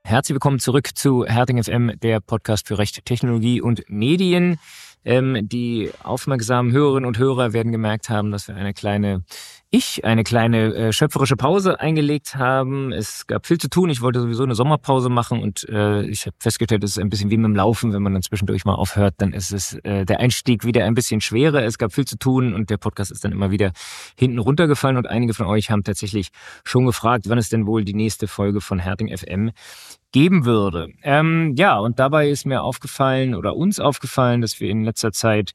Herzlich willkommen zurück zu Herting FM, der Podcast für Recht, Technologie und Medien. Die aufmerksamen Hörerinnen und Hörer werden gemerkt haben, dass wir eine kleine schöpferische Pause eingelegt haben. Es gab viel zu tun. Ich wollte sowieso eine Sommerpause machen und ich habe festgestellt, es ist ein bisschen wie mit dem Laufen. Wenn man dann zwischendurch mal aufhört, dann ist es der Einstieg wieder ein bisschen schwerer. Es gab viel zu tun und der Podcast ist dann immer wieder hinten runtergefallen und einige von euch haben tatsächlich schon gefragt, wann es denn wohl die nächste Folge von Herting FM geben würde. Und dabei ist mir aufgefallen oder uns aufgefallen, dass wir in letzter Zeit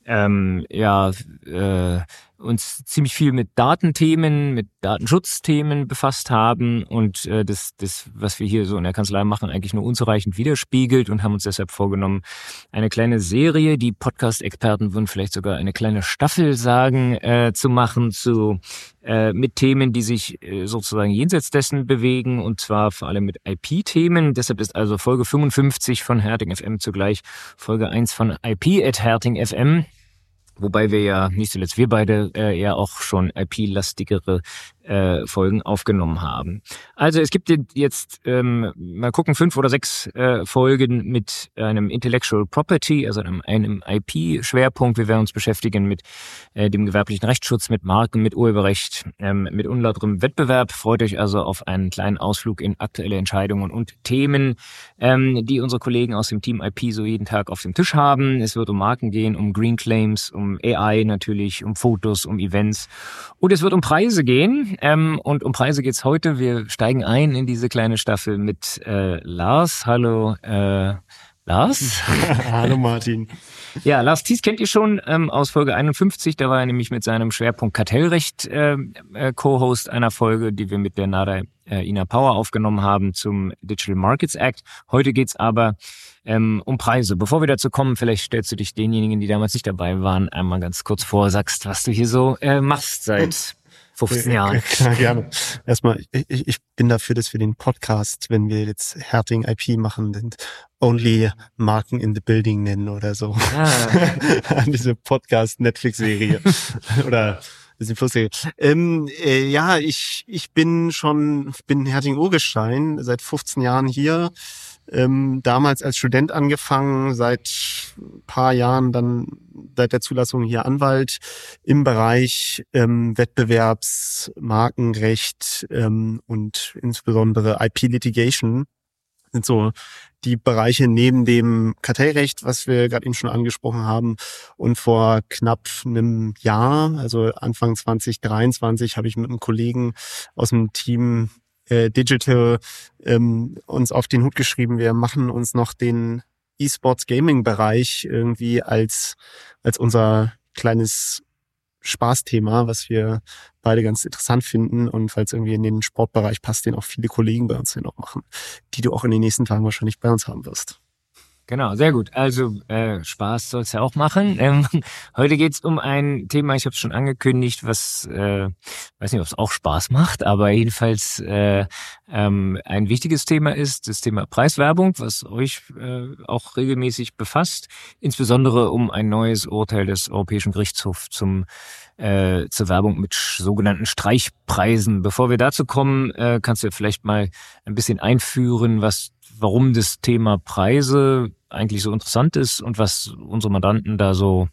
uns ziemlich viel mit Datenthemen, mit Datenschutzthemen befasst haben und das, was wir hier so in der Kanzlei machen, eigentlich nur unzureichend widerspiegelt und haben uns deshalb vorgenommen, eine kleine Serie, die Podcast-Experten würden vielleicht sogar eine kleine Staffel sagen, zu machen mit Themen, die sich sozusagen jenseits dessen bewegen und zwar vor allem mit IP-Themen. Deshalb ist also Folge 55 von Herting FM zugleich Folge 1 von IP at Herting FM. Wobei wir ja, nicht zuletzt wir beide, eher auch schon IP-lastigere Folgen aufgenommen haben. Also es gibt jetzt, mal gucken, 5 oder 6 Folgen mit einem Intellectual Property, also einem IP-Schwerpunkt. Wir werden uns beschäftigen mit dem gewerblichen Rechtsschutz, mit Marken, mit Urheberrecht, mit unlauterem Wettbewerb. Freut euch also auf einen kleinen Ausflug in aktuelle Entscheidungen und Themen, die unsere Kollegen aus dem Team IP so jeden Tag auf dem Tisch haben. Es wird um Marken gehen, um Green Claims, um AI natürlich, um Fotos, um Events und es wird um Preise gehen. Und um Preise geht's heute. Wir steigen ein in diese kleine Staffel mit Lars. Hallo Lars. Hallo Martin. Ja, Lars Thies kennt ihr schon aus Folge 51. Da war er nämlich mit seinem Schwerpunkt Kartellrecht Co-Host einer Folge, die wir mit der Nada Ina Power aufgenommen haben zum Digital Markets Act. Heute geht's aber um Preise. Bevor wir dazu kommen, vielleicht stellst du dich denjenigen, die damals nicht dabei waren, einmal ganz kurz vor, sagst, was du hier so machst seit 15 Jahren. Klar, gerne. Erstmal, ich bin dafür, dass wir den Podcast, wenn wir jetzt Herting IP machen, den Only Marken in the Building nennen oder so. Diese Podcast-Netflix-Serie. Oder bisschen Flussserie. Ich bin Herting-Urgestein, seit 15 Jahren hier. Damals als Student angefangen, seit ein paar Jahren dann seit der Zulassung hier Anwalt im Bereich Wettbewerbs-, Markenrecht und insbesondere IP-Litigation sind so die Bereiche neben dem Kartellrecht, was wir gerade eben schon angesprochen haben. Und vor knapp einem Jahr, also Anfang 2023, habe ich mit einem Kollegen aus dem Team Digital uns auf den Hut geschrieben, wir machen uns noch den E-Sports Gaming Bereich irgendwie als unser kleines Spaßthema, was wir beide ganz interessant finden und falls irgendwie in den Sportbereich passt, den auch viele Kollegen bei uns hier noch machen, die du auch in den nächsten Tagen wahrscheinlich bei uns haben wirst. Genau, sehr gut. Also Spaß soll's ja auch machen. Heute geht's um ein Thema, ich habe es schon angekündigt, was, weiß nicht, ob es auch Spaß macht, aber jedenfalls ein wichtiges Thema ist, das Thema Preiswerbung, was euch auch regelmäßig befasst, insbesondere um ein neues Urteil des Europäischen Gerichtshofs zur Werbung mit sogenannten Streichpreisen. Bevor wir dazu kommen, kannst du vielleicht mal ein bisschen einführen, warum das Thema Preise eigentlich so interessant ist und was unsere Mandanten da so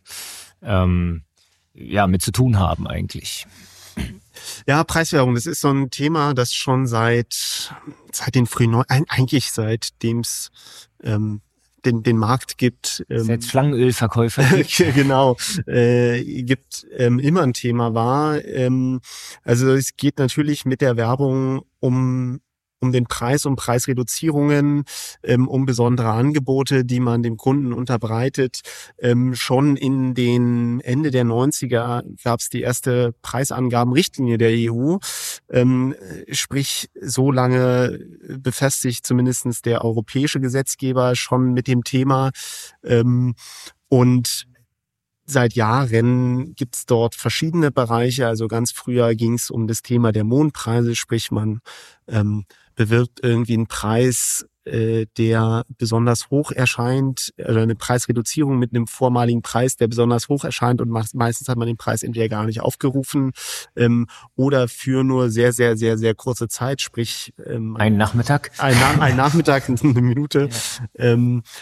mit zu tun haben eigentlich. Ja, Preiswerbung, das ist so ein Thema, das schon seit den eigentlich seitdem es den Markt gibt. Seit Schlangenölverkäufer. Genau, gibt immer ein Thema war. Also es geht natürlich mit der Werbung um den Preis, um Preisreduzierungen, um besondere Angebote, die man dem Kunden unterbreitet. Schon in den Ende der 90er gab es die erste Preisangabenrichtlinie der EU. Sprich, so lange befasst zumindest der europäische Gesetzgeber schon mit dem Thema. Und seit Jahren gibt's dort verschiedene Bereiche. Also ganz früher ging's um das Thema der Mondpreise, sprich man bewirbt irgendwie einen Preis der besonders hoch erscheint, oder eine Preisreduzierung mit einem vormaligen Preis, der besonders hoch erscheint und meistens hat man den Preis entweder gar nicht aufgerufen oder für nur sehr, sehr, sehr, sehr kurze Zeit, sprich einen Nachmittag. Ein Nachmittag, eine Minute. Ja.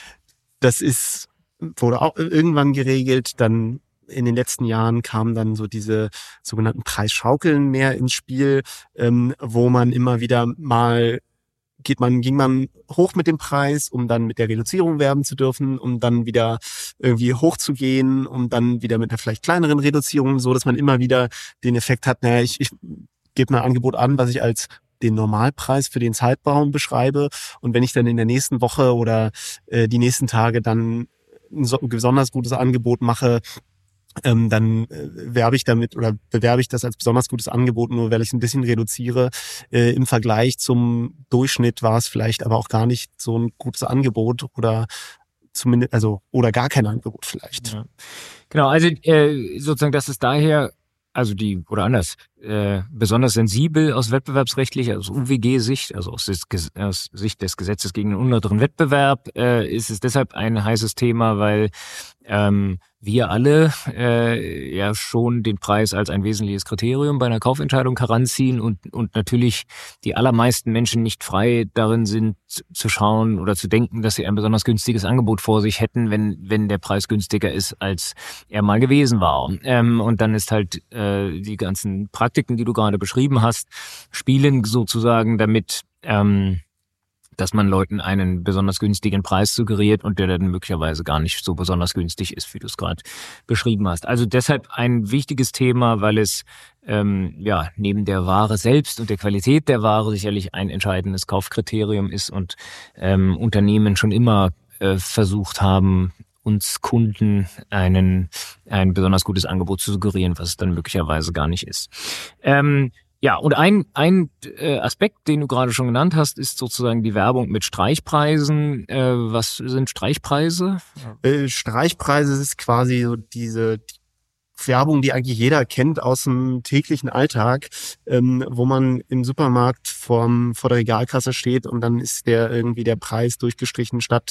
Das wurde auch irgendwann geregelt, dann in den letzten Jahren kamen dann so diese sogenannten Preisschaukeln mehr ins Spiel, wo man immer wieder mal ging man hoch mit dem Preis, um dann mit der Reduzierung werben zu dürfen, um dann wieder irgendwie hochzugehen, um dann wieder mit einer vielleicht kleineren Reduzierung, so dass man immer wieder den Effekt hat, naja, ich gebe ein Angebot an, was ich als den Normalpreis für den Zeitraum beschreibe. Und wenn ich dann in der nächsten Woche oder die nächsten Tage dann ein besonders gutes Angebot mache, dann werbe ich damit oder bewerbe ich das als besonders gutes Angebot, nur weil ich es ein bisschen reduziere. Im Vergleich zum Durchschnitt war es vielleicht aber auch gar nicht so ein gutes Angebot oder zumindest, oder gar kein Angebot vielleicht. Ja. Genau, also sozusagen, das ist daher, also besonders sensibel aus wettbewerbsrechtlicher, aus UWG-Sicht, also aus Sicht des Gesetzes gegen den unlauteren Wettbewerb, ist es deshalb ein heißes Thema, weil wir alle ja schon den Preis als ein wesentliches Kriterium bei einer Kaufentscheidung heranziehen und natürlich die allermeisten Menschen nicht frei darin sind zu schauen oder zu denken, dass sie ein besonders günstiges Angebot vor sich hätten, wenn der Preis günstiger ist, als er mal gewesen war. Und dann ist halt die ganzen Praktiken, die du gerade beschrieben hast, spielen sozusagen damit, dass man Leuten einen besonders günstigen Preis suggeriert und der dann möglicherweise gar nicht so besonders günstig ist, wie du es gerade beschrieben hast. Also deshalb ein wichtiges Thema, weil es neben der Ware selbst und der Qualität der Ware sicherlich ein entscheidendes Kaufkriterium ist und Unternehmen schon immer versucht haben, uns Kunden ein besonders gutes Angebot zu suggerieren, was es dann möglicherweise gar nicht ist. Ja, und ein Aspekt, den du gerade schon genannt hast, ist sozusagen die Werbung mit Streichpreisen. Was sind Streichpreise? Streichpreise ist quasi so diese Werbung, die eigentlich jeder kennt aus dem täglichen Alltag, wo man im Supermarkt vor der Regalkasse steht und dann ist irgendwie der Preis durchgestrichen statt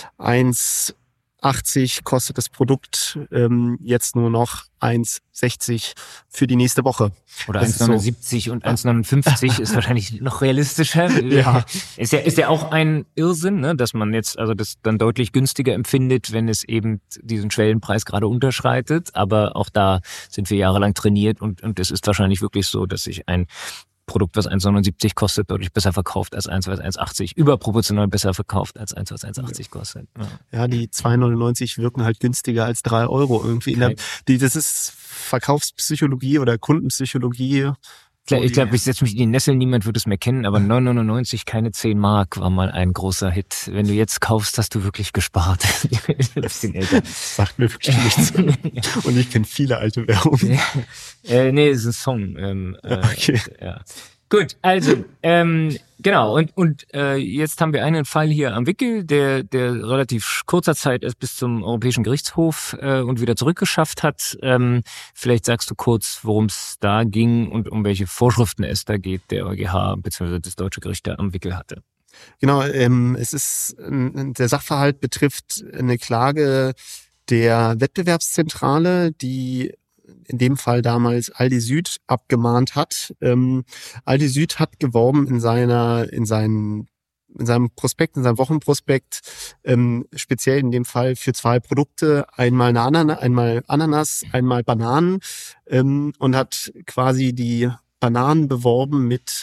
1,80 kostet das Produkt jetzt nur noch 1,60 für die nächste Woche. Oder 1,79 so. Und 1,59 ist wahrscheinlich noch realistischer. Ja. Ist ja auch ein Irrsinn, ne, dass man jetzt das dann deutlich günstiger empfindet, wenn es eben diesen Schwellenpreis gerade unterschreitet. Aber auch da sind wir jahrelang trainiert und es ist wahrscheinlich wirklich so, dass sich ein Produkt, was 1,79 kostet, deutlich besser verkauft als eins, was 1,80, überproportional besser verkauft als eins, was 1,80 kostet. Ja, die 2,99 wirken halt günstiger als 3 Euro irgendwie. Das ist Verkaufspsychologie oder Kundenpsychologie. Ich glaube, ich setze mich in die Nessel, niemand wird es mehr kennen, aber 9,99, keine 10 Mark war mal ein großer Hit. Wenn du jetzt kaufst, hast du wirklich gespart. Das sagt mir wirklich nichts. Und ich kenne viele alte Werbungen. Nee, es ist ein Song. Okay. Ja. Gut, also genau und jetzt haben wir einen Fall hier am Wickel, der relativ kurzer Zeit erst bis zum Europäischen Gerichtshof und wieder zurückgeschafft hat. Vielleicht sagst du kurz, worum es da ging und um welche Vorschriften es da geht, der EuGH bzw. das Deutsche Gericht da am Wickel hatte. Genau, es ist der Sachverhalt betrifft eine Klage der Wettbewerbszentrale, die in dem Fall damals Aldi Süd abgemahnt hat. Aldi Süd hat geworben in seinem Prospekt, in seinem Wochenprospekt, speziell in dem Fall für 2 Produkte, einmal Ananas, einmal Bananen, und hat quasi die Bananen beworben mit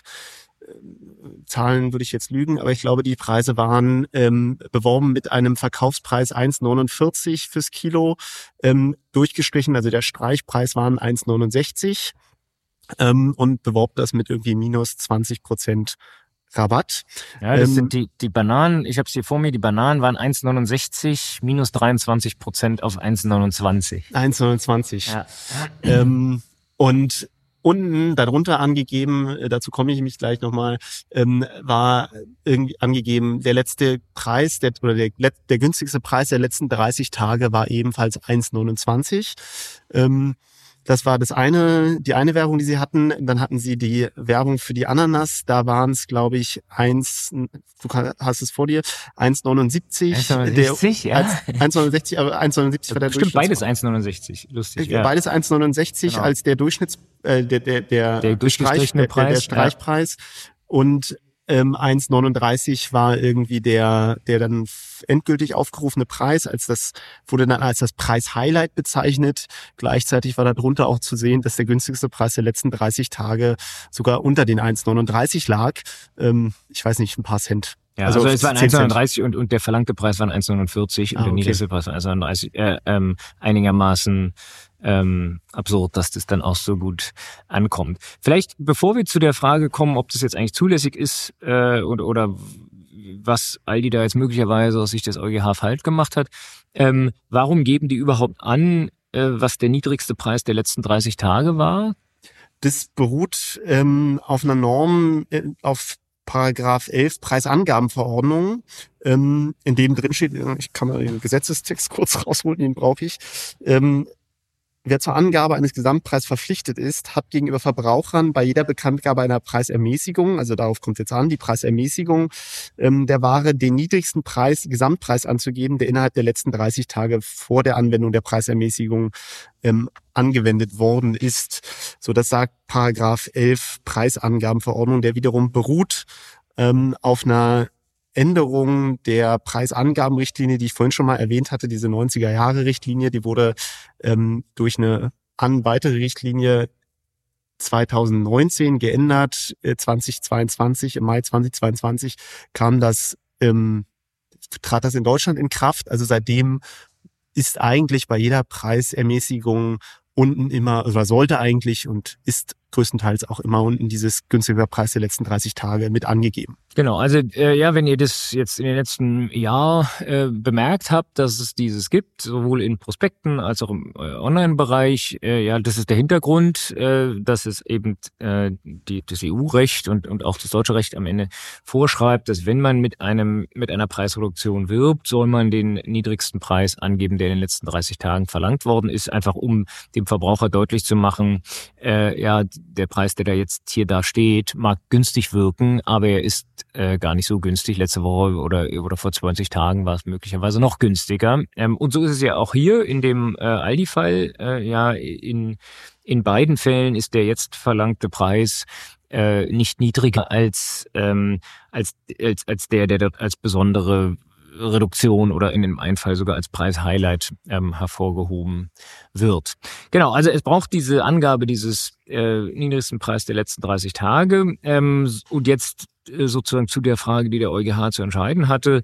Zahlen würde ich jetzt lügen, aber ich glaube, die Preise waren beworben mit einem Verkaufspreis 1,49 fürs Kilo, durchgestrichen, also der Streichpreis waren 1,69 und beworben das mit irgendwie minus 20% Rabatt. Ja, das sind die Bananen, ich habe es hier vor mir, die Bananen waren 1,69 minus 23% auf 1,29. 1,29. Ja. Und unten darunter angegeben, dazu komme ich mich gleich nochmal, war irgendwie angegeben, der letzte Preis, der günstigste Preis der letzten 30 Tage war ebenfalls 1,29. Das war die eine Werbung, die sie hatten. Dann hatten sie die Werbung für die Ananas. Da waren es, glaube ich, du hast es vor dir, 1,79. 1,69, ja. 1,69, aber 1,79 war der Bestimmt Durchschnittspreis. beides 1,69, lustig. Ja. Beides 1,69 Genau. als der der Streichpreis. Und 1,39 war irgendwie der dann endgültig aufgerufene Preis, wurde dann als das Preis-Highlight bezeichnet. Gleichzeitig war darunter auch zu sehen, dass der günstigste Preis der letzten 30 Tage sogar unter den 1,39 lag. Ich weiß nicht, ein paar Cent. Ja, also es waren 1,39 und der verlangte Preis waren 1,49 und der niedrigste Preis war 1,39. Einigermaßen absurd, dass das dann auch so gut ankommt. Vielleicht, bevor wir zu der Frage kommen, ob das jetzt eigentlich zulässig ist oder was Aldi da jetzt möglicherweise aus Sicht des EuGH falsch gemacht hat, warum geben die überhaupt an, was der niedrigste Preis der letzten 30 Tage war? Das beruht auf einer Norm, auf Paragraph 11 Preisangabenverordnung, in dem drin steht, ich kann mal den Gesetzestext kurz rausholen, den brauche ich. Wer zur Angabe eines Gesamtpreises verpflichtet ist, hat gegenüber Verbrauchern bei jeder Bekanntgabe einer Preisermäßigung, also darauf kommt es jetzt an, die Preisermäßigung der Ware, den niedrigsten Gesamtpreis anzugeben, der innerhalb der letzten 30 Tage vor der Anwendung der Preisermäßigung angewendet worden ist. So, das sagt Paragraph 11 Preisangabenverordnung, der wiederum beruht auf einer Änderung der Preisangabenrichtlinie, die ich vorhin schon mal erwähnt hatte, diese 90er-Jahre-Richtlinie, die wurde durch eine weitere Richtlinie 2019 geändert. 2022, im Mai 2022 trat das in Deutschland in Kraft. Also seitdem ist eigentlich bei jeder Preisermäßigung unten immer, oder sollte eigentlich und ist größtenteils auch immer unten dieses günstige Preis der letzten 30 Tage mit angegeben. Genau, also wenn ihr das jetzt in den letzten Jahr bemerkt habt, dass es dieses gibt, sowohl in Prospekten als auch im Online-Bereich, das ist der Hintergrund, dass es eben das EU-Recht und auch das deutsche Recht am Ende vorschreibt, dass wenn man mit einer Preisreduktion wirbt, soll man den niedrigsten Preis angeben, der in den letzten 30 Tagen verlangt worden ist, einfach um dem Verbraucher deutlich zu machen, der Preis, der da jetzt hier da steht, mag günstig wirken, aber er ist gar nicht so günstig. Letzte Woche oder vor 20 Tagen war es möglicherweise noch günstiger. Und so ist es ja auch hier in dem Aldi-Fall. In beiden Fällen ist der jetzt verlangte Preis nicht niedriger als der dort als besondere Reduktion oder in dem einen Fall sogar als Preis-Highlight hervorgehoben wird. Genau, also es braucht diese Angabe dieses niedrigsten Preis der letzten 30 Tage. Und jetzt sozusagen zu der Frage, die der EuGH zu entscheiden hatte,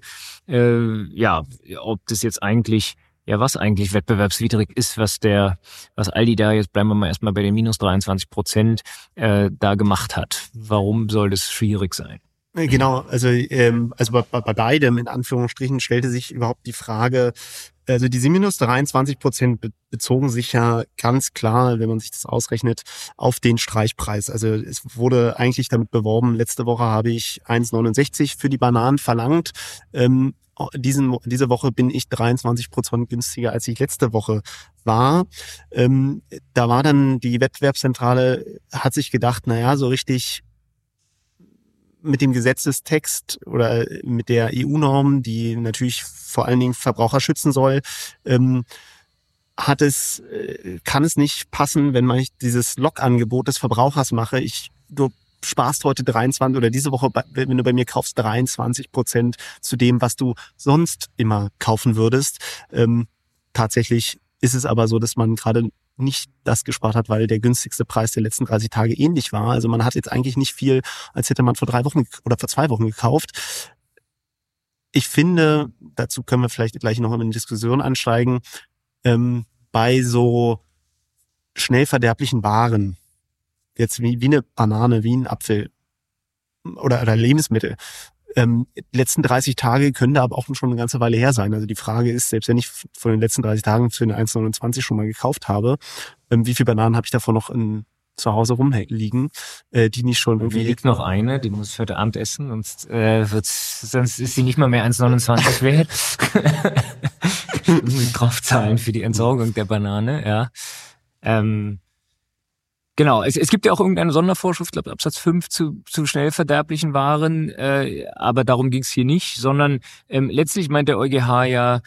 ob das jetzt eigentlich was eigentlich wettbewerbswidrig ist, was Aldi da jetzt, bleiben wir mal erstmal bei den minus 23%, da gemacht hat. Warum soll das schwierig sein? Genau, also bei beidem in Anführungsstrichen stellte sich überhaupt die Frage, also diese minus 23% bezogen sich ja ganz klar, wenn man sich das ausrechnet, auf den Streichpreis. Also es wurde eigentlich damit beworben, letzte Woche habe ich 1,69 für die Bananen verlangt. Diese Woche bin ich 23% günstiger, als ich letzte Woche war. Da war dann die Wettbewerbszentrale, hat sich gedacht, so richtig mit dem Gesetzestext oder mit der EU-Norm, die natürlich vor allen Dingen Verbraucher schützen soll, kann es nicht passen, wenn man dieses Log-Angebot des Verbrauchers mache. Du sparst heute 23 oder diese Woche, wenn du bei mir kaufst, 23% zu dem, was du sonst immer kaufen würdest. Tatsächlich ist es aber so, dass man gerade nicht das gespart hat, weil der günstigste Preis der letzten 30 Tage ähnlich war. Also man hat jetzt eigentlich nicht viel, als hätte man vor 3 Wochen oder vor 2 Wochen gekauft. Ich finde, dazu können wir vielleicht gleich noch in eine Diskussion ansteigen, bei so schnell verderblichen Waren, jetzt wie eine Banane, wie ein Apfel oder Lebensmittel, letzten 30 Tage können da aber auch schon eine ganze Weile her sein. Also die Frage ist, selbst wenn ich von den letzten 30 Tagen für eine 1,29 schon mal gekauft habe, wie viele Bananen habe ich davon noch zu Hause rumliegen, die nicht schon irgendwie... Mir liegt noch eine, die muss ich heute Abend essen, sonst ist sie nicht mal mehr 1,29 wert. Draufzahlen für die Entsorgung der Banane, ja. Genau, es gibt ja auch irgendeine Sondervorschrift, ich glaube Absatz 5 zu schnell verderblichen Waren, aber darum ging es hier nicht, sondern letztlich meint der EuGH ja,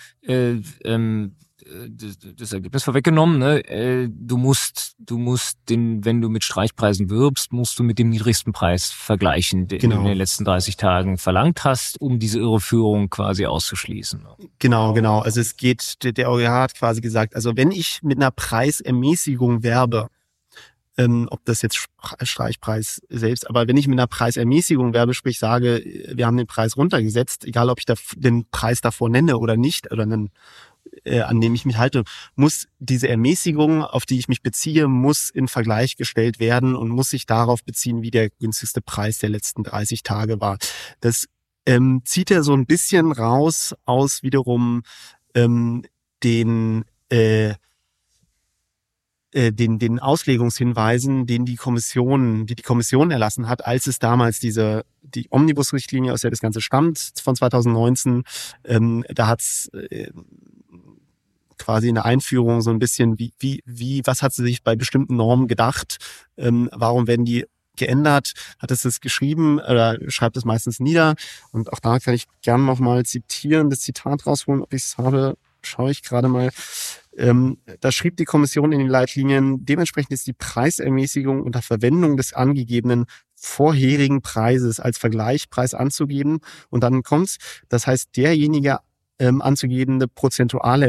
das Ergebnis vorweggenommen, ne? Du musst wenn du mit Streichpreisen wirbst, musst du mit dem niedrigsten Preis vergleichen, den du in den letzten 30 Tagen verlangt hast, um diese Irreführung quasi auszuschließen. Genau. Also es geht, der EuGH hat quasi gesagt, also wenn ich mit einer Preisermäßigung werbe, ob das jetzt Streichpreis selbst, aber wenn ich mit einer Preisermäßigung werbe, sprich sage, wir haben den Preis runtergesetzt, egal ob ich den Preis davor nenne oder nicht, oder an dem ich mich halte, muss diese Ermäßigung, auf die ich mich beziehe, muss in Vergleich gestellt werden und muss sich darauf beziehen, wie der günstigste Preis der letzten 30 Tage war. Das zieht er so ein bisschen raus aus wiederum den Auslegungshinweisen, die Kommission erlassen hat, als es damals die Omnibus-Richtlinie, aus der das Ganze stammt, von 2019, da hat's quasi in der Einführung so ein bisschen was hat sie sich bei bestimmten Normen gedacht, warum werden die geändert, hat es geschrieben oder schreibt es meistens nieder, und auch da kann ich gerne nochmal zitieren, das Zitat rausholen, ob ich es habe, schaue ich gerade mal. Da schrieb die Kommission in den Leitlinien, dementsprechend ist die Preisermäßigung unter Verwendung des angegebenen vorherigen Preises als Vergleichspreis anzugeben, und dann kommt's, das heißt, derjenige anzugebende prozentuale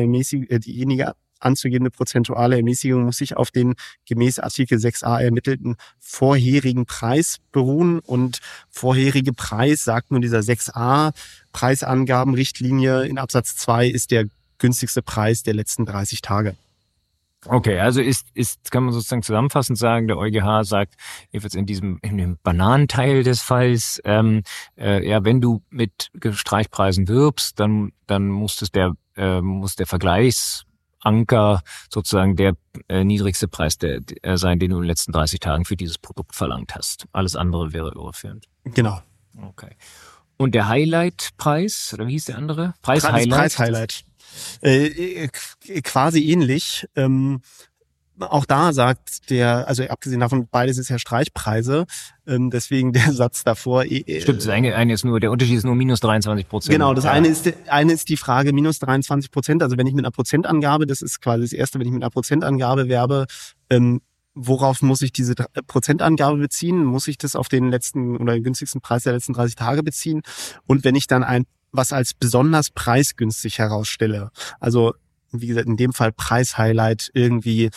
Ermäßigung muss sich auf den gemäß Artikel 6a ermittelten vorherigen Preis beruhen, und vorherige Preis, sagt nun dieser 6a Preisangabenrichtlinie in Absatz 2, ist der günstigste Preis der letzten 30 Tage. Okay, also kann man sozusagen zusammenfassend sagen, der EuGH sagt, jedenfalls in dem Bananenteil des Falls, wenn du mit Streichpreisen wirbst, dann muss der Vergleichsanker sozusagen der niedrigste Preis sein, den du in den letzten 30 Tagen für dieses Produkt verlangt hast. Alles andere wäre irreführend. Genau. Okay. Und der Highlight-Preis, oder wie hieß der andere? Preis-Highlight. Quasi ähnlich. Auch da sagt also abgesehen davon, beides ist ja Streichpreise, deswegen der Satz davor. Stimmt, das eine ist nur, der Unterschied ist nur minus 23%. Genau, das eine ist die Frage minus 23%, also wenn ich mit einer Prozentangabe, das ist quasi das erste, wenn ich mit einer Prozentangabe werbe, worauf muss ich diese Prozentangabe beziehen? Muss ich das auf den letzten oder den günstigsten Preis der letzten 30 Tage beziehen? Und wenn ich dann was als besonders preisgünstig herausstelle, also wie gesagt, in dem Fall Preis-Highlight irgendwie,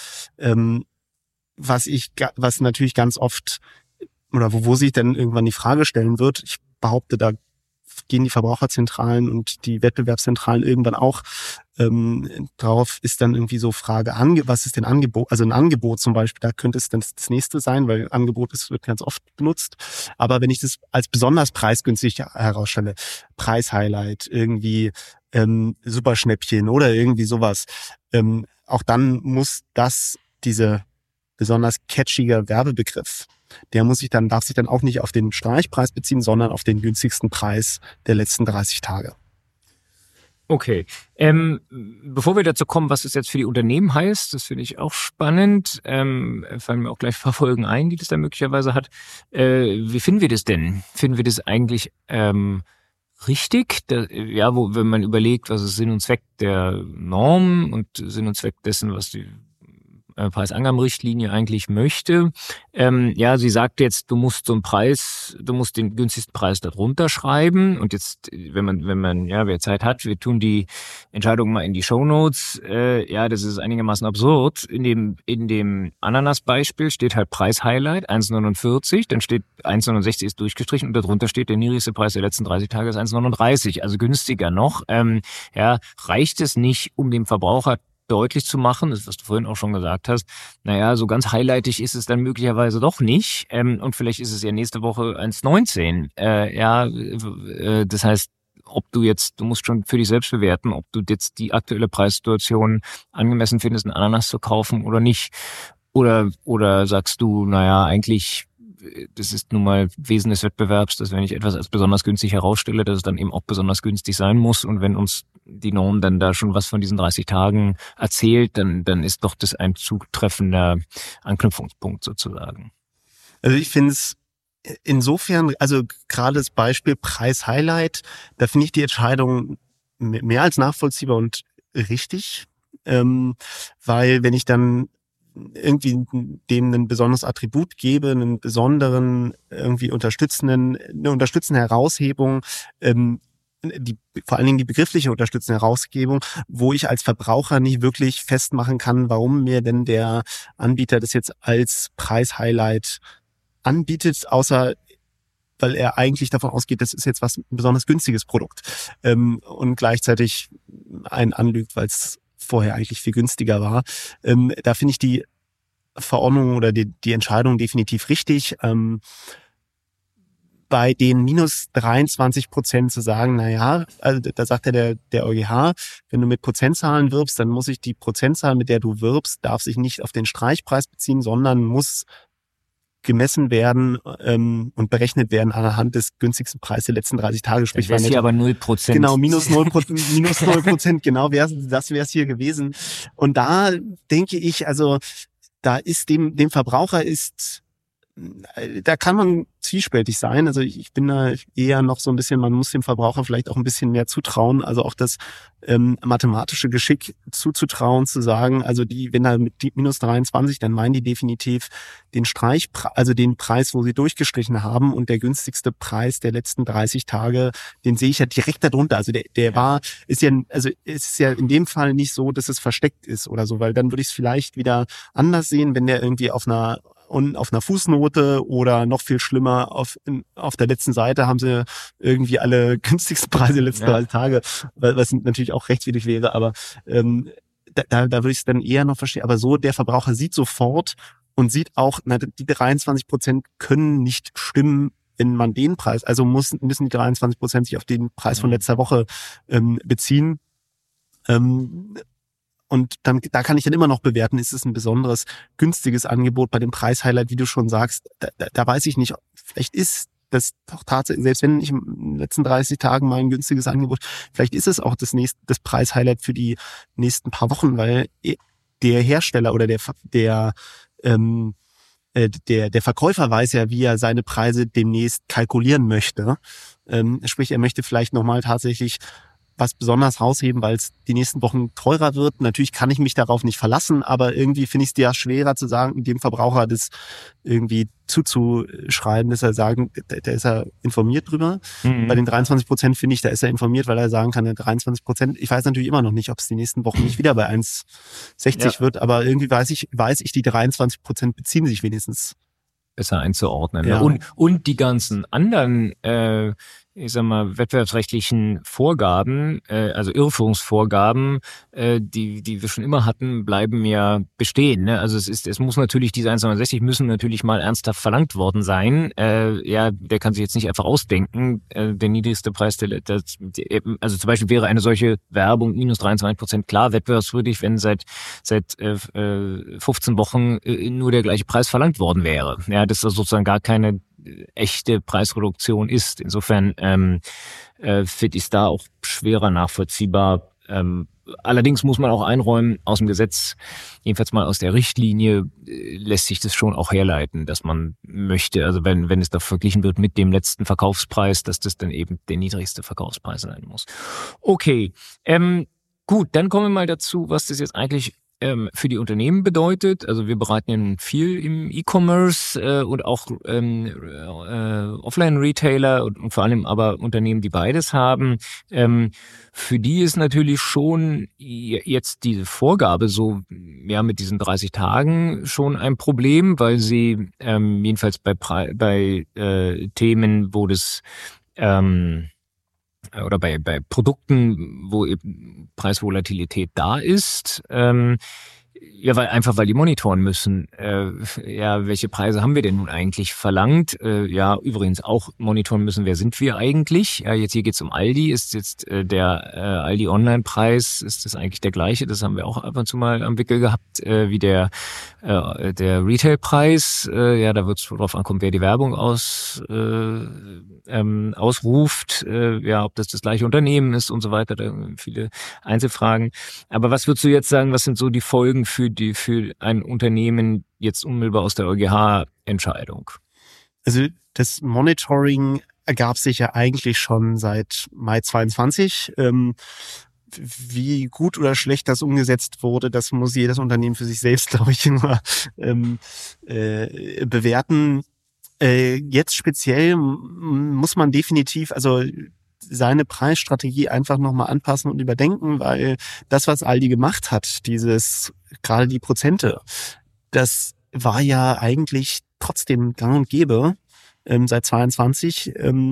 was natürlich ganz oft, oder wo sich dann irgendwann die Frage stellen wird, ich behaupte, da gehen die Verbraucherzentralen und die Wettbewerbszentralen irgendwann auch drauf, ist dann irgendwie so Frage, was ist denn Angebot? Also ein Angebot zum Beispiel, da könnte es dann das nächste sein, weil Angebot wird ganz oft benutzt. Aber wenn ich das als besonders preisgünstig herausstelle, Preis-Highlight, irgendwie Superschnäppchen oder irgendwie sowas, auch dann muss diese besonders catchiger Werbebegriff, darf sich dann auch nicht auf den Streichpreis beziehen, sondern auf den günstigsten Preis der letzten 30 Tage. Okay. Bevor wir dazu kommen, was es jetzt für die Unternehmen heißt, das finde ich auch spannend, fallen mir auch gleich ein paar Folgen ein, die das da möglicherweise hat. Wie finden wir das denn? Finden wir das eigentlich richtig? Wenn man überlegt, was ist Sinn und Zweck der Norm und Sinn und Zweck dessen, was die Preisangabenrichtlinie eigentlich möchte. Sie sagt jetzt, du musst den günstigsten Preis darunter schreiben. Und jetzt, wer Zeit hat, wir tun die Entscheidung mal in die Shownotes. Das ist einigermaßen absurd. In dem Ananas-Beispiel steht halt Preis-Highlight 1,49, dann steht 1,69 ist durchgestrichen und darunter steht der niedrigste Preis der letzten 30 Tage ist 1,39, also günstiger noch. Reicht es nicht, um dem Verbraucher deutlich zu machen, das, was du vorhin auch schon gesagt hast, so ganz highlightig ist es dann möglicherweise doch nicht. Und vielleicht ist es ja nächste Woche 1,19. Das heißt, du musst schon für dich selbst bewerten, ob du jetzt die aktuelle Preissituation angemessen findest, einen Ananas zu kaufen oder nicht. Oder sagst du, eigentlich das ist nun mal Wesen des Wettbewerbs, dass wenn ich etwas als besonders günstig herausstelle, dass es dann eben auch besonders günstig sein muss. Und wenn uns die Norm dann da schon was von diesen 30 Tagen erzählt, dann ist doch das ein zutreffender Anknüpfungspunkt sozusagen. Also ich finde es insofern, also gerade das Beispiel Preis-Highlight, da finde ich die Entscheidung mehr als nachvollziehbar und richtig, weil wenn ich dann irgendwie dem ein besonderes Attribut gebe, einen besonderen, irgendwie eine unterstützende Heraushebung, vor allen Dingen die begriffliche unterstützende Herausgebung, wo ich als Verbraucher nicht wirklich festmachen kann, warum mir denn der Anbieter das jetzt als Preis-Highlight anbietet, außer weil er eigentlich davon ausgeht, das ist jetzt ein besonders günstiges Produkt, und gleichzeitig einen anlügt, weil es vorher eigentlich viel günstiger war. Da finde ich die Verordnung oder die Entscheidung definitiv richtig. Bei den minus 23% zu sagen, naja, also da sagt ja der EuGH, wenn du mit Prozentzahlen wirbst, dann muss sich die Prozentzahl, mit der du wirbst, darf sich nicht auf den Streichpreis beziehen, sondern muss gemessen werden und berechnet werden anhand des günstigsten Preises der letzten 30 Tage. Sprich, das wäre hier aber 0%. Genau, minus 0%, genau das wäre es hier gewesen. Und da denke ich, also da ist dem Verbraucher da kann man zwiespältig sein. Also ich bin da eher noch so ein bisschen, man muss dem Verbraucher vielleicht auch ein bisschen mehr zutrauen, also auch das mathematische Geschick zuzutrauen, zu sagen, also wenn da mit minus 23, dann meinen die definitiv den also den Preis, wo sie durchgestrichen haben, und der günstigste Preis der letzten 30 Tage, den sehe ich ja direkt darunter. Also ist ja in dem Fall nicht so, dass es versteckt ist oder so, weil dann würde ich es vielleicht wieder anders sehen, wenn der irgendwie auf einer Fußnote oder noch viel schlimmer auf der letzten Seite haben sie irgendwie alle günstigsten Preise der letzten 30 Tage, was natürlich auch rechtswidrig wäre, aber da würde ich es dann eher noch verstehen. Aber so, der Verbraucher sieht sofort und sieht auch, die 23% können nicht stimmen, wenn man den Preis, also müssen die 23% sich auf den Preis von letzter Woche beziehen. Und da kann ich dann immer noch bewerten, ist es ein besonderes, günstiges Angebot bei dem Preis-Highlight, wie du schon sagst. Da weiß ich nicht, vielleicht ist das doch tatsächlich, selbst wenn ich in den letzten 30 Tagen mal ein günstiges Angebot, vielleicht ist es auch das Preis-Highlight für die nächsten paar Wochen, weil der Hersteller oder der Verkäufer weiß ja, wie er seine Preise demnächst kalkulieren möchte. Sprich, er möchte vielleicht nochmal tatsächlich was besonders rausheben, weil es die nächsten Wochen teurer wird. Natürlich kann ich mich darauf nicht verlassen, aber irgendwie finde ich es ja schwerer zu sagen, dem Verbraucher das irgendwie zuzuschreiben, dass er sagen, da ist er informiert drüber. Mhm. Bei den 23% finde ich, da ist er informiert, weil er sagen kann, 23%, ich weiß natürlich immer noch nicht, ob es die nächsten Wochen nicht wieder bei 1,60 wird, aber irgendwie weiß ich, die 23% beziehen sich wenigstens. Besser einzuordnen. Ja. Ne? Und die ganzen anderen wettbewerbsrechtlichen Vorgaben, also Irreführungsvorgaben, die wir schon immer hatten, bleiben ja bestehen. Ne? Also es muss natürlich, diese 1,69 müssen natürlich mal ernsthaft verlangt worden sein. Der kann sich jetzt nicht einfach ausdenken. Der niedrigste Preis, also zum Beispiel wäre eine solche Werbung minus 23% klar wettbewerbswürdig, wenn seit 15 Wochen nur der gleiche Preis verlangt worden wäre. Ja, das ist sozusagen gar keine echte Preisreduktion ist. Insofern finde ich es da auch schwerer nachvollziehbar. Allerdings muss man auch einräumen, aus dem Gesetz, jedenfalls mal aus der Richtlinie, lässt sich das schon auch herleiten, dass man möchte, also wenn es da verglichen wird mit dem letzten Verkaufspreis, dass das dann eben der niedrigste Verkaufspreis sein muss. Okay, gut, dann kommen wir mal dazu, was das jetzt eigentlich für die Unternehmen bedeutet. Also wir beraten ja viel im E-Commerce und auch Offline-Retailer und vor allem aber Unternehmen, die beides haben. Für die ist natürlich schon jetzt diese Vorgabe so mit diesen 30 Tagen schon ein Problem, weil sie jedenfalls bei Themen, wo das oder bei Produkten, wo eben Preisvolatilität da ist, Ja, weil die monitoren müssen. Welche Preise haben wir denn nun eigentlich verlangt? Übrigens auch monitoren müssen, wer sind wir eigentlich? Ja, jetzt hier geht's um Aldi. Ist jetzt der Aldi Online-Preis, ist das eigentlich der gleiche? Das haben wir auch ab und zu mal am Wickel gehabt, wie der Retail-Preis. Da wird es darauf ankommen, wer die Werbung ausruft, ob das gleiche Unternehmen ist und so weiter. Da viele Einzelfragen. Aber was würdest du jetzt sagen, was sind so die Folgen für ein Unternehmen jetzt unmittelbar aus der EuGH-Entscheidung? Also das Monitoring ergab sich ja eigentlich schon seit Mai 22. Wie gut oder schlecht das umgesetzt wurde, das muss jedes Unternehmen für sich selbst, glaube ich, immer bewerten. Jetzt speziell muss man definitiv, seine Preisstrategie einfach nochmal anpassen und überdenken, weil das, was Aldi gemacht hat, gerade die Prozente, das war ja eigentlich trotzdem gang und gäbe seit 22.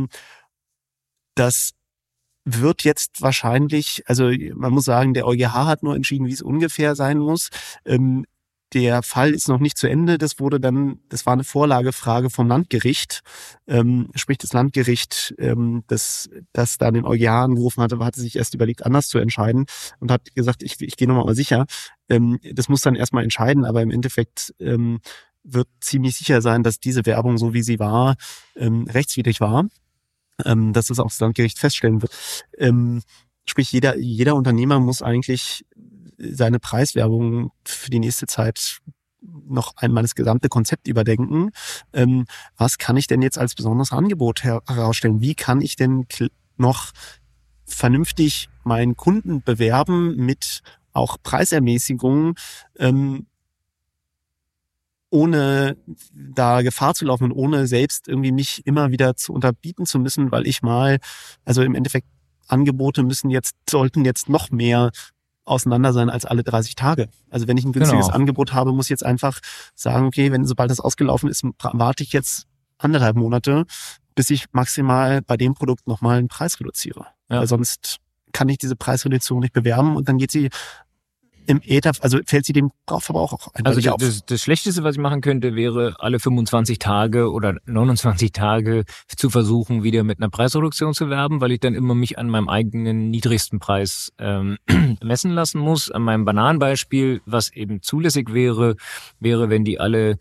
Das wird jetzt wahrscheinlich, man muss sagen, der EuGH hat nur entschieden, wie es ungefähr sein muss. Der Fall ist noch nicht zu Ende. Das war eine Vorlagefrage vom Landgericht. Sprich, das Landgericht, das da den EuGH angerufen hatte sich erst überlegt, anders zu entscheiden und hat gesagt, ich gehe nochmal sicher. Das muss dann erstmal entscheiden, aber im Endeffekt wird ziemlich sicher sein, dass diese Werbung, so wie sie war, rechtswidrig war. Dass das auch das Landgericht feststellen wird. Sprich, jeder Unternehmer muss eigentlich seine Preiswerbung für die nächste Zeit noch einmal das gesamte Konzept überdenken. Was kann ich denn jetzt als besonderes Angebot herausstellen? Wie kann ich denn noch vernünftig meinen Kunden bewerben mit auch Preisermäßigungen, ohne da Gefahr zu laufen und ohne selbst irgendwie mich immer wieder zu unterbieten zu müssen, weil im Endeffekt Angebote sollten jetzt noch mehr auseinander sein als alle 30 Tage. Also wenn ich ein günstiges Angebot habe, muss ich jetzt einfach sagen, okay, sobald das ausgelaufen ist, warte ich jetzt 1,5 Monate, bis ich maximal bei dem Produkt nochmal einen Preis reduziere. Ja. Weil sonst kann ich diese Preisreduzierung nicht bewerben und dann geht sie im Äther, fällt sie dem Verbraucher auch eindeutig auf. Das Schlechteste, was ich machen könnte, wäre alle 25 Tage oder 29 Tage zu versuchen, wieder mit einer Preisreduktion zu werben, weil ich dann immer mich an meinem eigenen niedrigsten Preis messen lassen muss. An meinem Bananenbeispiel, was eben zulässig wäre, wenn die alle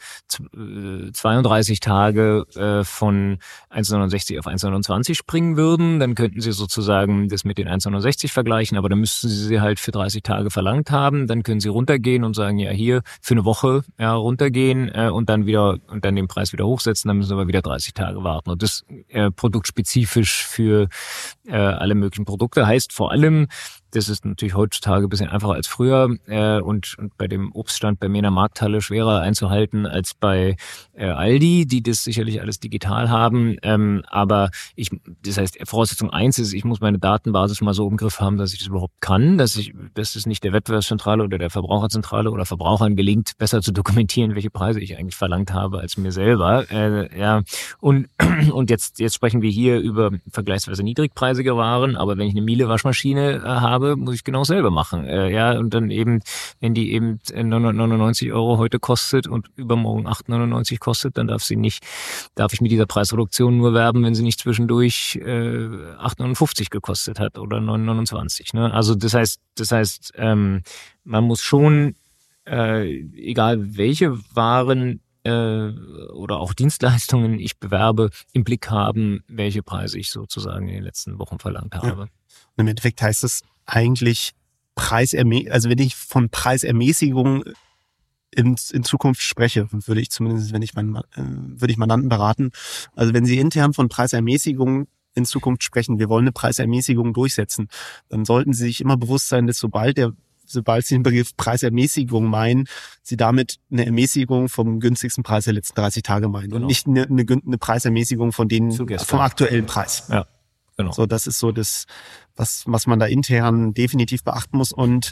32 Tage von 1,69 auf 1,29 springen würden, dann könnten sie sozusagen das mit den 1,69 vergleichen, aber dann müssten sie halt für 30 Tage verlangt haben. Dann können sie runtergehen und sagen, ja, hier für eine Woche runtergehen und dann den Preis wieder hochsetzen, dann müssen wir wieder 30 Tage warten. Und das produktspezifisch für alle möglichen Produkte heißt vor allem, das ist natürlich heutzutage ein bisschen einfacher als früher und bei dem Obststand bei mir in der Markthalle schwerer einzuhalten als bei Aldi, die das sicherlich alles digital haben. Aber das heißt, Voraussetzung 1 ist, ich muss meine Datenbasis mal so im Griff haben, dass ich das überhaupt kann, dass es nicht der Wettbewerbszentrale oder der Verbraucherzentrale oder Verbrauchern gelingt, besser zu dokumentieren, welche Preise ich eigentlich verlangt habe als mir selber. Und jetzt sprechen wir hier über vergleichsweise niedrigpreisige Waren, aber wenn ich eine Miele Waschmaschine habe, muss ich genau selber machen. Und dann eben, wenn die eben 999 € heute kostet und übermorgen 8,99 kostet, dann darf ich mit dieser Preisreduktion nur werben, wenn sie nicht zwischendurch 8,59 gekostet hat oder 9,29. Ne? Also das heißt, man muss schon, egal welche Waren oder auch Dienstleistungen ich bewerbe, im Blick haben, welche Preise ich sozusagen in den letzten Wochen verlangt habe. Ja. Und im Endeffekt heißt es eigentlich wenn ich von Preisermäßigung in Zukunft spreche, würde ich zumindest, würde ich Mandanten beraten. Also wenn Sie intern von Preisermäßigung in Zukunft sprechen, wir wollen eine Preisermäßigung durchsetzen, dann sollten Sie sich immer bewusst sein, dass sobald Sie den Begriff Preisermäßigung meinen, Sie damit eine Ermäßigung vom günstigsten Preis der letzten 30 Tage meinen und nicht eine Preisermäßigung vom aktuellen Preis. Ja, genau. So, das ist so das, was man da intern definitiv beachten muss. Und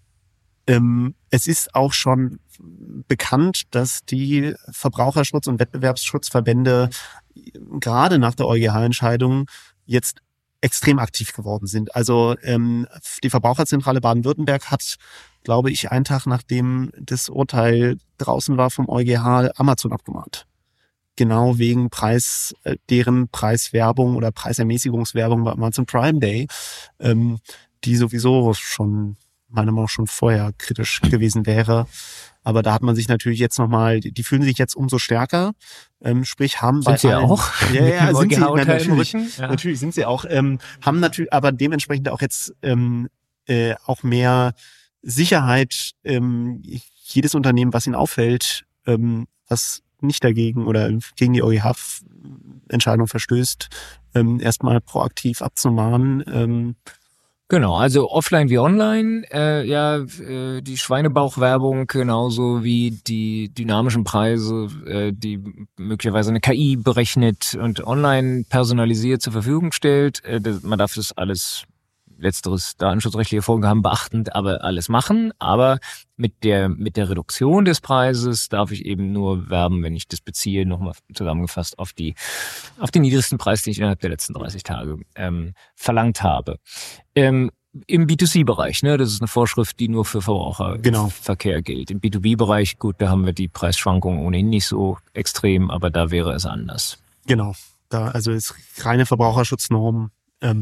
es ist auch schon bekannt, dass die Verbraucherschutz- und Wettbewerbsschutzverbände gerade nach der EuGH-Entscheidung jetzt extrem aktiv geworden sind. Also die Verbraucherzentrale Baden-Württemberg hat, glaube ich, einen Tag nachdem das Urteil draußen war vom EuGH, Amazon abgemahnt. Genau wegen deren Preiswerbung oder Preisermäßigungswerbung bei Amazon Prime Day, die sowieso schon, meiner Meinung nach, schon vorher kritisch gewesen wäre. Aber da hat man sich natürlich jetzt nochmal, die fühlen sich jetzt umso stärker, sprich haben sind sie auch? Ja, sind sie natürlich. Ja. Natürlich sind sie auch, haben natürlich, aber dementsprechend auch jetzt auch mehr Sicherheit. Jedes Unternehmen, was ihnen auffällt, was nicht dagegen oder gegen die EuGH-Entscheidung verstößt, erstmal proaktiv abzumahnen. Genau, also offline wie online, die Schweinebauchwerbung genauso wie die dynamischen Preise, die möglicherweise eine KI berechnet und online personalisiert zur Verfügung stellt. Man darf das alles, letzteres datenschutzrechtliche Vorgaben beachtend, aber alles machen. Aber mit der Reduktion des Preises darf ich eben nur werben, wenn ich das beziehe, nochmal zusammengefasst, auf den niedrigsten Preis, den ich innerhalb der letzten 30 Tage verlangt habe. Im B2C-Bereich, ne, das ist eine Vorschrift, die nur für Verbraucherverkehr gilt. Im B2B-Bereich, gut, da haben wir die Preisschwankungen ohnehin nicht so extrem, aber da wäre es anders. Genau, da also ist reine Verbraucherschutznorm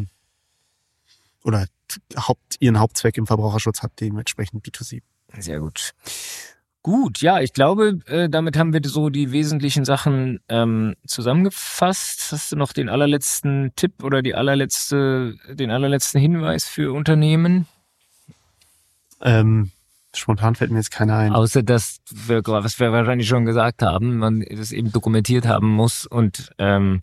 oder ihren Hauptzweck im Verbraucherschutz hat dementsprechend B2C. Sehr gut. Gut, ja, ich glaube, damit haben wir so die wesentlichen Sachen zusammengefasst. Hast du noch den allerletzten Tipp oder den allerletzten Hinweis für Unternehmen? Spontan fällt mir jetzt keiner ein. Außer das, was wir wahrscheinlich schon gesagt haben, man das eben dokumentiert haben muss und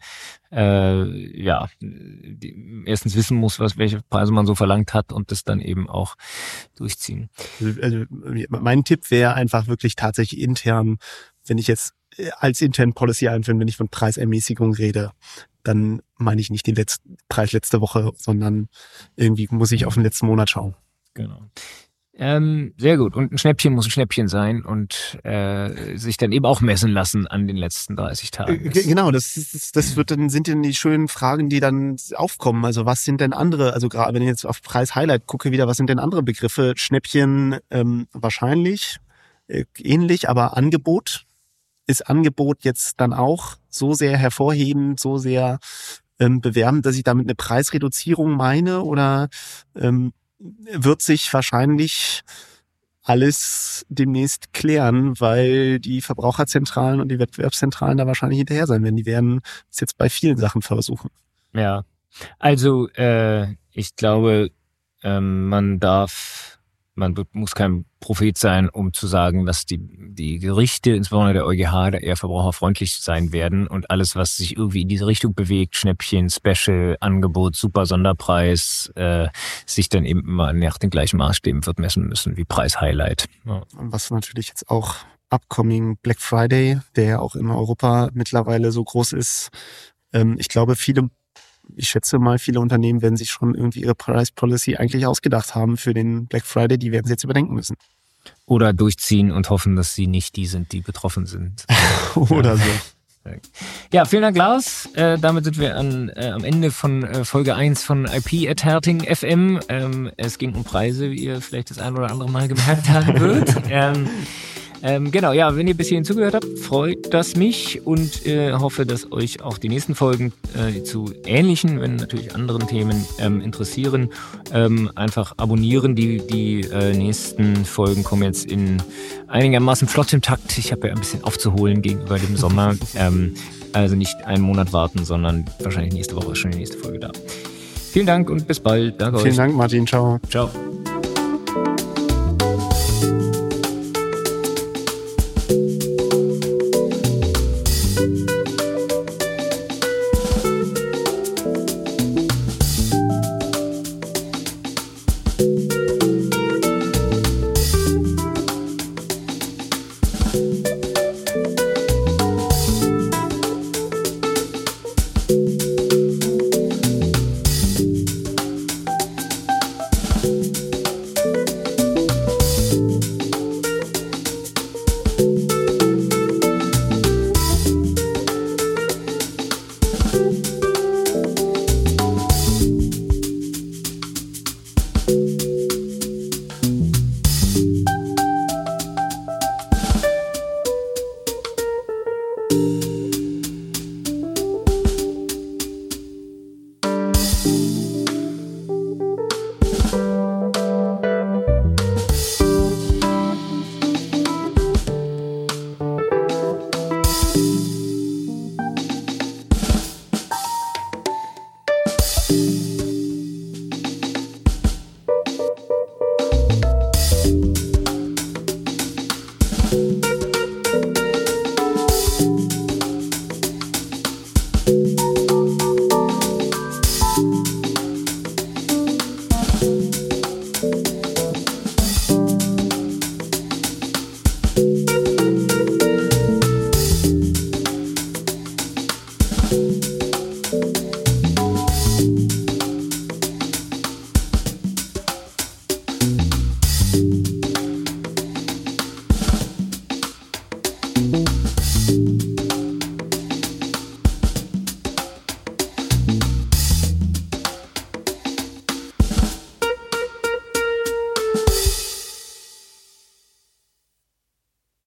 erstens wissen muss, welche Preise man so verlangt hat und das dann eben auch durchziehen. Also mein Tipp wäre einfach wirklich tatsächlich intern, wenn ich jetzt als intern Policy einführen, wenn ich von Preisermäßigung rede, dann meine ich nicht den Preis letzte Woche, sondern irgendwie muss ich auf den letzten Monat schauen. Genau. Sehr gut. Und ein Schnäppchen muss ein Schnäppchen sein und sich dann eben auch messen lassen an den letzten 30 Tagen. Genau, sind dann die schönen Fragen, die dann aufkommen. Also was sind denn andere, also gerade wenn ich jetzt auf Preis-Highlight gucke wieder, was sind denn andere Begriffe? Schnäppchen wahrscheinlich, ähnlich, aber Angebot. Ist Angebot jetzt dann auch so sehr hervorhebend, so sehr bewerbend, dass ich damit eine Preisreduzierung meine oder wird sich wahrscheinlich alles demnächst klären, weil die Verbraucherzentralen und die Wettbewerbszentralen da wahrscheinlich hinterher sein werden. Die werden es jetzt bei vielen Sachen versuchen. Ja, also ich glaube, man muss kein Prophet sein, um zu sagen, dass die Gerichte, insbesondere der EuGH, da eher verbraucherfreundlich sein werden und alles, was sich irgendwie in diese Richtung bewegt, Schnäppchen, Special, Angebot, super Sonderpreis, sich dann eben immer nach den gleichen Maßstäben wird messen müssen wie Preis-Highlight. Ja. Was natürlich jetzt auch upcoming Black Friday, der ja auch in Europa mittlerweile so groß ist. Ich schätze mal, viele Unternehmen werden sich schon irgendwie ihre Price Policy eigentlich ausgedacht haben für den Black Friday. Die werden sie jetzt überdenken müssen. Oder durchziehen und hoffen, dass sie nicht die sind, die betroffen sind. Oder so. Ja, vielen Dank, Lars. Damit sind wir am Ende von Folge 1 von IP at Herting FM. Es ging um Preise, wie ihr vielleicht das ein oder andere Mal gemerkt haben wird. Genau, ja, wenn ihr bis hierhin zugehört habt, freut das mich und hoffe, dass euch auch die nächsten Folgen zu ähnlichen, wenn natürlich anderen Themen interessieren. Einfach abonnieren. Die nächsten Folgen kommen jetzt in einigermaßen flottem Takt. Ich habe ja ein bisschen aufzuholen gegenüber dem Sommer. Also nicht einen Monat warten, sondern wahrscheinlich nächste Woche ist schon die nächste Folge da. Vielen Dank und bis bald. Danke euch. Vielen Dank, Martin. Ciao. Ciao.